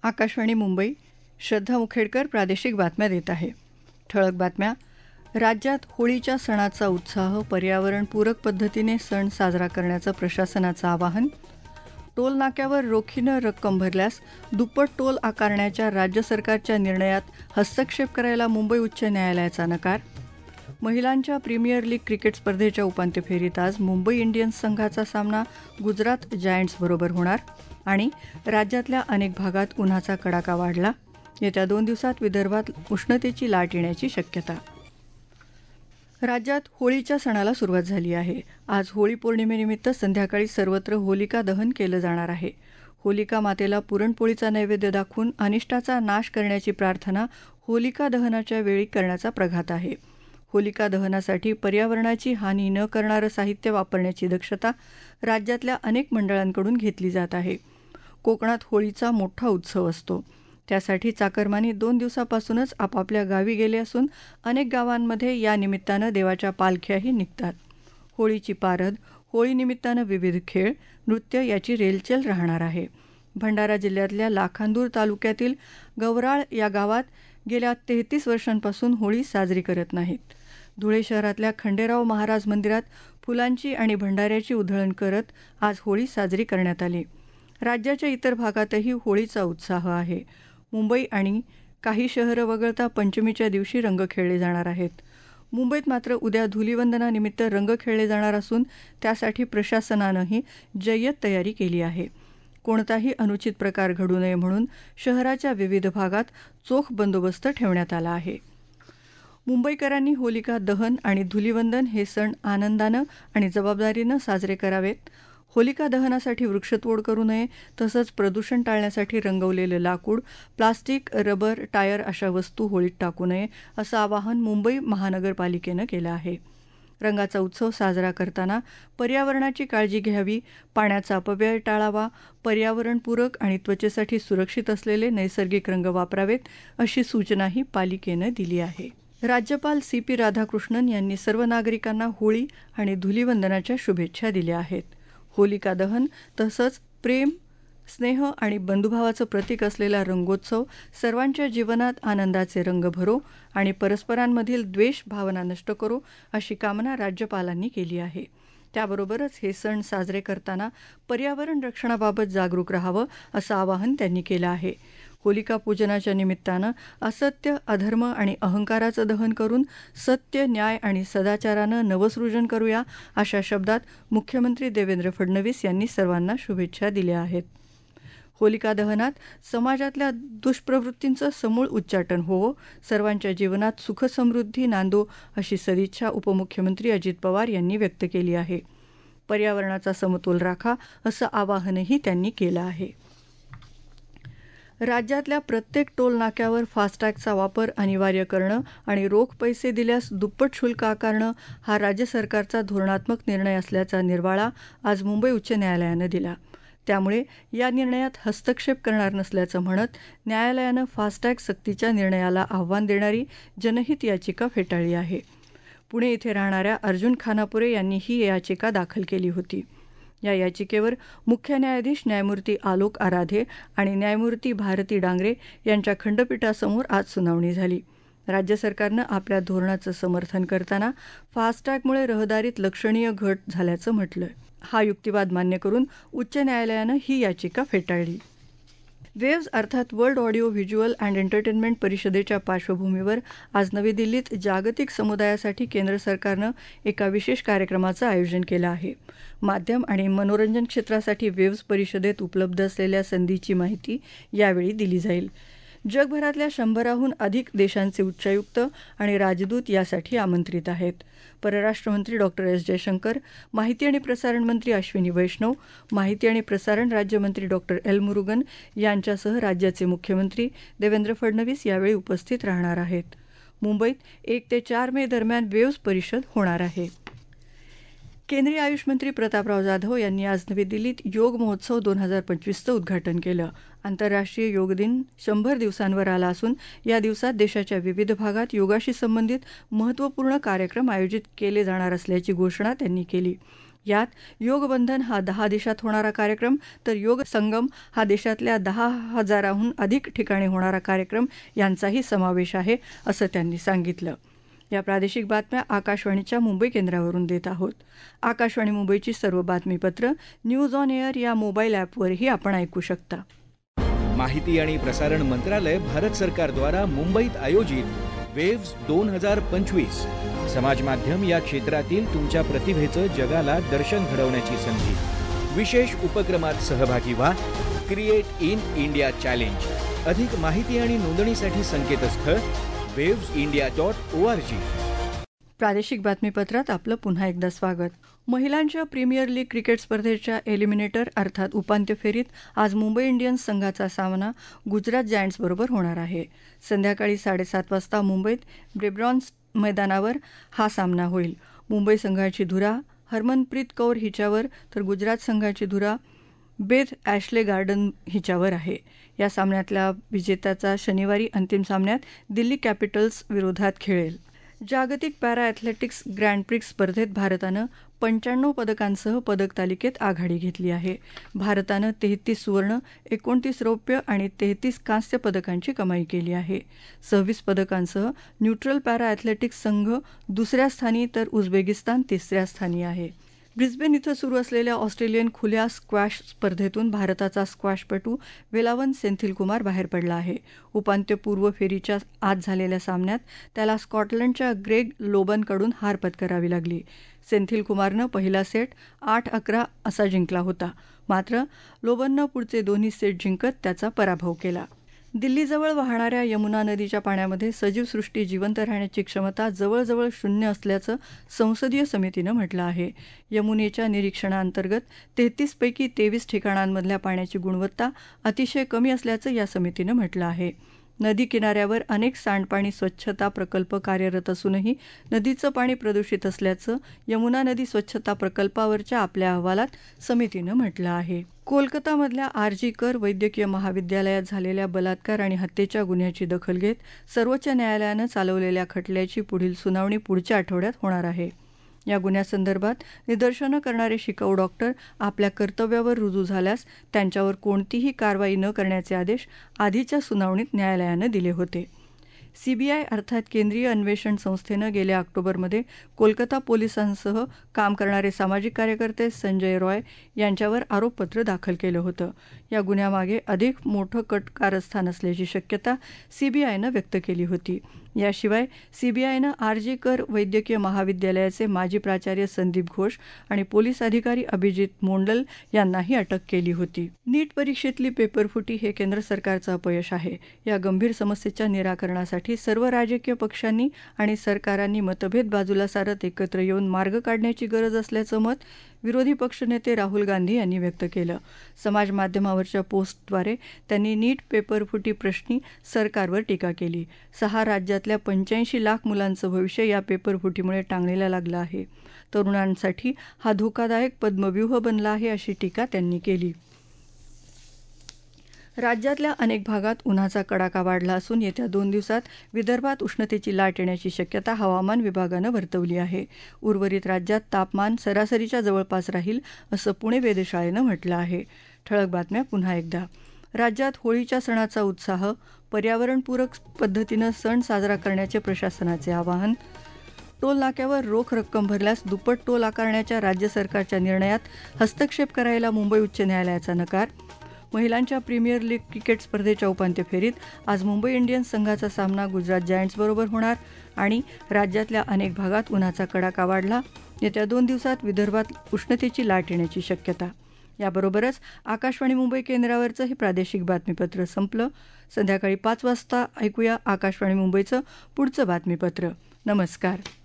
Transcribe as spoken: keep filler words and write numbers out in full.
आकाशवाणी मुंबई. श्रद्धा मुखेडकर प्रादेशिक बातम्या देत आहे. ठळक बातम्या. राज्यात होळीच्या सणाचा उत्साह. पर्यावरणपूरक पद्धतीने सण साजरा करण्याचं प्रशासनाचं आवाहन. टोल नाक्यावर रोखीनं रक्कम भरल्यास दुप्पट टोल आकारण्याच्या राज्य सरकारच्या निर्णयात हस्तक्षेप करायला मुंबई उच्च न्यायालयाचा नकार. महिलांच्या प्रीमियर लीग क्रिकेट स्पर्धेच्या उपांत्य फेरीत आज मुंबई इंडियन्स संघाचा सामना गुजरात जायंट्सबरोबर होणार. आणि राज्यातल्या अनेक भागात उन्हाचा कडाका वाढला. येत्या दोन दिवसात विदर्भात उष्णतेची लाट येण्याची शक्यता. राज्यात होळीच्या सणाला सुरुवात झाली आहे. आज होळी पौर्णिमेनिमित्त संध्याकाळी सर्वत्र होलिका दहन केलं जाणार आहे. होलिका मातेला पुरणपोळीचा नैवेद्य दाखवून अनिष्टाचा नाश करण्याची प्रार्थना होलिका दहनाच्या वेळी करण्याचा प्रघात आहे. होलिका दहनासाठी पर्यावरणाची हानी न करणारं साहित्य वापरण्याची दक्षता राज्यातल्या अनेक मंडळांकडून घेतली जात आहे. कोकणात होळीचा मोठा उत्सव असतो. त्यासाठी चाकरमानी दोन दिवसापासूनच आपापल्या गावी गेले असून अनेक गावांमध्ये या निमित्तानं देवाच्या पालख्याही निघतात. होळीची पारद, होळीनिमित्तानं विविध खेळ, नृत्य याची रेलचेल राहणार आहे. भंडारा जिल्ह्यातल्या लाखांदूर तालुक्यातील गवराळ या गावात गेल्या तेहतीस वर्षांपासून होळी साजरी करत नाहीत. धुळे शहरातल्या खंडेराव महाराज मंदिरात फुलांची आणि भंडाऱ्याची उधळण करत आज होळी साजरी करण्यात आली. राज्याच्या इतर भागातही होळीचा उत्साह आहे. मुंबई आणि काही शहरं वगळता पंचमीच्या दिवशी रंग खेळले जाणार आहेत. मुंबईत मात्र उद्या धुलिवंदनानिमित्त रंग खेळले जाणार असून त्यासाठी प्रशासनानंही जय्यत तयारी केली आहे. कोणताही अनुचित प्रकार घडू नये म्हणून शहराच्या विविध भागात चोख बंदोबस्त ठेवण्यात आला आहे. मुंबईकरांनी होलिका दहन आणि धुलिवंदन हे सण आनंदानं आणि जबाबदारीनं साजरे करावेत. होलिका दहनासाठी वृक्षतोड करू नये. तसंच प्रदूषण टाळण्यासाठी रंगवलेलं लाकूड, प्लास्टिक, रबर, टायर अशा वस्तू होळीत टाकू नये असं आवाहन मुंबई महानगरपालिकेनं केलं आहे. रंगाचा उत्सव साजरा करताना पर्यावरणाची काळजी घ्यावी, पाण्याचा अपव्यय टाळावा, पर्यावरणपूरक आणि त्वचेसाठी सुरक्षित असलेले नैसर्गिक रंग वापरावेत अशी सूचनाही पालिकेनं दिली आहे. राज्यपाल सी पी राधाकृष्णन यांनी सर्व नागरिकांना होळी आणि धुलिवंदनाच्या शुभेच्छा दिल्या आहेत. होलिका दहन तसंच प्रेम, स्नेह आणि बंधुभावाचं प्रतीक असलेला रंगोत्सव सर्वांच्या जीवनात आनंदाचे रंग भरो आणि परस्परांमधील द्वेष भावना नष्ट करो अशी कामना राज्यपालांनी केली आहे. त्याबरोबरच हे सण साजरे करताना पर्यावरण रक्षणाबाबत जागरूक राहावं असं आवाहन त्यांनी केलं आहे. होलिका पूजनाच्या निमित्तानं असत्य, अधर्म आणि अहंकाराचं दहन करून सत्य, न्याय आणि सदाचारानं नवसृजन करूया अशा शब्दात मुख्यमंत्री देवेंद्र फडणवीस यांनी सर्वांना शुभेच्छा दिल्या आहेत. होलिका दहनात समाजातल्या दुष्प्रवृत्तींचं समूळ उच्चाटन होवो, सर्वांच्या जीवनात सुखसमृद्धी नांदो अशी सदिच्छा उपमुख्यमंत्री अजित पवार यांनी व्यक्त केली आहे. पर्यावरणाचा समतोल राखा असं आवाहनही त्यांनी केलं आहे. राज्यातल्या प्रत्येक टोल नाक्यावर फास्टॅगचा वापर अनिवार्य करणं आणि रोख पैसे दिल्यास दुप्पट शुल्क आकारणं हा राज्य सरकारचा धोरणात्मक निर्णय असल्याचा निर्वाळा आज मुंबई उच्च न्यायालयानं दिला. त्यामुळे या निर्णयात हस्तक्षेप करणार नसल्याचं म्हणत न्यायालयानं फास्टॅग सक्तीच्या निर्णयाला आव्हान देणारी जनहित याचिका फेटाळली आहे. पुणे इथे राहणाऱ्या अर्जुन खानापुरे यांनी ही याचिका दाखल केली होती. या याचिकेवर मुख्य न्यायाधीश न्यायमूर्ती आलोक आराधे आणि न्यायमूर्ती भारती डांगरे यांच्या खंडपीठासमोर आज सुनावणी झाली. राज्य सरकारनं आपल्या धोरणाचं समर्थन करताना फास्टॅगमुळे रहदारीत लक्षणीय घट झाल्याचं म्हटलं. हा युक्तिवाद मान्य करून उच्च न्यायालयानं ही याचिका फेटाळली. वेव्ज अर्थात world audio visual and entertainment परिषदेच्या पार्श्वभूमीवर आज नवी दिल्लीत जागतिक समुदायासाठी केंद्र सरकारनं एका विशेष कार्यक्रमाचं आयोजन केलं आहे. माध्यम आणि मनोरंजन क्षेत्रासाठी वेव्ज परिषदेत उपलब्ध असलेल्या संधीची माहिती यावेळी दिली जाईल. जगभरातल्या शंभराहून अधिक देशांचे उच्चायुक्त आणि राजदूत यासाठी आमंत्रित आहेत. परराष्ट्रमंत्री डॉक्टर एस जयशंकर, माहिती आणि प्रसारण मंत्री अश्विनी वैष्णव, माहिती आणि प्रसारण राज्यमंत्री डॉक्टर एल मुरुगन यांच्यासह राज्याचे मुख्यमंत्री देवेंद्र फडणवीस यावेळी उपस्थित राहणार आहेत. मुंबईत एक ते चार मे दरम्यान वेव्ज परिषद होणार आहे. केंद्रीय आयुष मंत्री प्रतापराव जाधव यांनी आज नवी दिल्लीत योग महोत्सव दोन हजार पंचवीसचं उद्घाटन केलं. आंतरराष्ट्रीय योग दिन शंभर दिवसांवर आला असून या दिवसात देशाच्या विविध भागात योगाशी संबंधित महत्त्वपूर्ण कार्यक्रम आयोजित केले जाणार असल्याची घोषणा त्यांनी केली. यात योगबंधन हा दहा देशात होणारा कार्यक्रम तर योग संगम हा देशातल्या दहा हजाराहून अधिक ठिकाणी होणारा कार्यक्रम यांचाही समावेश आहे असं त्यांनी सांगितलं. या प्रादेशिक बातम्या आकाशवाणीच्या मुंबई केंद्रावरून देत आहोत. आकाशवाणी मुंबईची सर्व बातमीपत्र न्यूज ऑन एअर या मोबाईल ॲपवरही आपण ऐकू शकता. माहिती आणि प्रसारण मंत्रालय भारत सरकारद्वारा मुंबईत आयोजित वेव्स दोन हजार पंचवीस समाज माध्यम या क्षेत्रातील तुमच्या प्रतिभेचं जगाला दर्शन घडवण्याची संधी. विशेष उपक्रमात सहभागी व्हा. Create in India challenge. अधिक माहिती आणि नोंदणीसाठी संकेतस्थळ वेव्स India dot O R G. प्रादेशिक बातमीपत्रात आपलं पुन्हा एकदा स्वागत. महिलांच्या प्रीमियर लीग क्रिकेट स्पर्धेच्या एलिमिनेटर अर्थात उपांत्य फेरीत आज मुंबई इंडियन्स संघाचा सामना गुजरात जायंट्सबरोबर होणार आहे. संध्याकाळी साडेसात वाजता मुंबईत ब्रेबॉर्न मैदानावर हा सामना होईल. मुंबई संघाची धुरा हरमनप्रीत कौर हिच्यावर तर गुजरात संघाची धुरा बेथ ॲशले गार्डन हिच्यावर आहे. या सामन्यातल्या विजेत्याचा शनिवारी अंतिम सामन्यात दिल्ली कॅपिटल्स विरोधात खेळेल. जागतिक पॅरा ॲथलेटिक्स ग्रँड प्रिक्स स्पर्धेत भारतानं पंच्याण्णव पदकांसह पदक तालिकेत आघाडी घेतली आहे. भारतानं तेहतीस सुवर्ण, एकोणतीस रौप्य आणि तेहतीस कांस्य पदकांची कमाई केली आहे. सव्वीस पदकांसह न्यूट्रल पॅरा ॲथलेटिक्स संघ दुसऱ्या स्थानी तर उझबेकिस्तान तिसऱ्या स्थानी आहे. ब्रिस्बेन इथं सुरू असलेल्या ऑस्ट्रेलियन खुल्या स्क्वॅश स्पर्धेतून भारताचा स्क्वॅशपटू वेलावन सेंथिलकुमार बाहेर पडला आहे. उपांत्यपूर्व फेरीच्या आज झालेल्या सामन्यात त्याला स्कॉटलंडच्या ग्रेग लोबनकडून हार पत्करावी लागली. सेंथिलकुमारनं पहिला सेट आठ अकरा असा जिंकला होता. मात्र लोबननं पुढचे दोन्ही सेट जिंकत त्याचा पराभव केला. दिल्लीजवळ वाहणाऱ्या यमुना नदीच्या पाण्यामध्ये सजीव सृष्टी जिवंत राहण्याची क्षमता जवळजवळ शून्य असल्याचं संसदीय समितीनं म्हटलं आहे. यमुनेच्या निरीक्षणाअंतर्गत तेहतीस पैकी तेवीस ठिकाणांमधल्या पाण्याची गुणवत्ता अतिशय कमी असल्याचं या समितीनं म्हटलं आहे. नदी किनाऱ्यावर अनेक सांडपाणी स्वच्छता प्रकल्प कार्यरत असूनही नदीचं पाणी प्रदूषित असल्याचं यमुना नदी स्वच्छता प्रकल्पावरच्या आपल्या अहवालात समितीनं म्हटलं आहे. कोलकातामधल्या आर.जी. कर वैद्यकीय महाविद्यालयात झालेल्या बलात्कार आणि हत्येच्या गुन्ह्याची दखल घेत सर्वोच्च न्यायालयानं चालवलेल्या खटल्याची पुढील सुनावणी पुढच्या आठवड्यात होणार आहे. या गुन्ह्यासंदर्भात निदर्शनं करणारे शिकाऊ डॉक्टर आपल्या कर्तव्यावर रुजू झाल्यास त्यांच्यावर कोणतीही कारवाई न करण्याचे आदेश आधीच्या सुनावणीत न्यायालयानं दिले होते. सीबीआय अर्थात केंद्रीय अन्वेषण संस्थेनं गेल्या ऑक्टोबरमध्ये कोलकाता पोलिसांसह काम करणारे सामाजिक कार्यकर्ते संजय रॉय यांच्यावर आरोपपत्र दाखल केलं होतं. या गुन्ह्यामागे अधिक मोठं कट कारस्थान असल्याची शक्यता सीबीआयनं व्यक्त केली होती. याशिवाय सीबीआयनं आर.जी. कर वैद्यकीय महाविद्यालयाचे माजी प्राचार्य संदीप घोष आणि पोलीस अधिकारी अभिजित मोंडल यांनाही अटक केली होती. नीट परीक्षेतली पेपरफुटी हे केंद्र सरकारचं अपयश आहे. या गंभीर समस्येच्या निराकरणासाठी सर्व राजकीय पक्षांनी आणि सरकारांनी मतभेद बाजूला सारत एकत्र येऊन मार्ग काढण्याची गरज असल्याचं मत विरोधी पक्षनेते राहुल गांधी यांनी व्यक्त केलं. समाज माध्यमावरच्या पोस्टद्वारे त्यांनी नीट पेपरफुटी प्रश्नी सरकारवर टीका केली. सहा राज्यातल्या पंच्याऐंशी लाख मुलांचं भविष्य या पेपरफुटीमुळे टांगणीला लागलं आहे. तरुणांसाठी हा धोकादायक पद्मव्यूह बनला आहे अशी टीका त्यांनी केली. राज्यातल्या अनेक भागात उन्हाचा कडाका वाढला असून येत्या दोन दिवसात विदर्भात उष्णतेची लाट येण्याची शक्यता हवामान विभागानं वर्तवली आहे. उर्वरित राज्यात तापमान सरासरीच्या जवळपास राहील असं पुणे वेधशाळेनं म्हटलं आहे. ठळक बातम्या पुन्हा एकदा. राज्यात होळीच्या सणाचा उत्साह. पर्यावरणपूरक पद्धतीनं सण साजरा करण्याचे प्रशासनाचे आवाहन. टोल नाक्यावर रोख रक्कम भरल्यास दुप्पट टोल आकारण्याच्या राज्य सरकारच्या निर्णयात हस्तक्षेप करायला मुंबई उच्च न्यायालयाचा नकार. महिलांच्या प्रीमियर लीग क्रिकेट स्पर्धेच्या उपांत्य फेरीत आज मुंबई इंडियन्स संघाचा सामना गुजरात जायंट्सबरोबर होणार. आणि राज्यातल्या अनेक भागात उन्हाचा कडाका वाढला. येत्या दोन दिवसात विदर्भात उष्णतेची लाट येण्याची शक्यता. याबरोबरच आकाशवाणी मुंबई केंद्रावरचं हे प्रादेशिक बातमीपत्र संपलं. संध्याकाळी पाच वाजता ऐकूया आकाशवाणी मुंबईचं पुढचं बातमीपत्र. नमस्कार.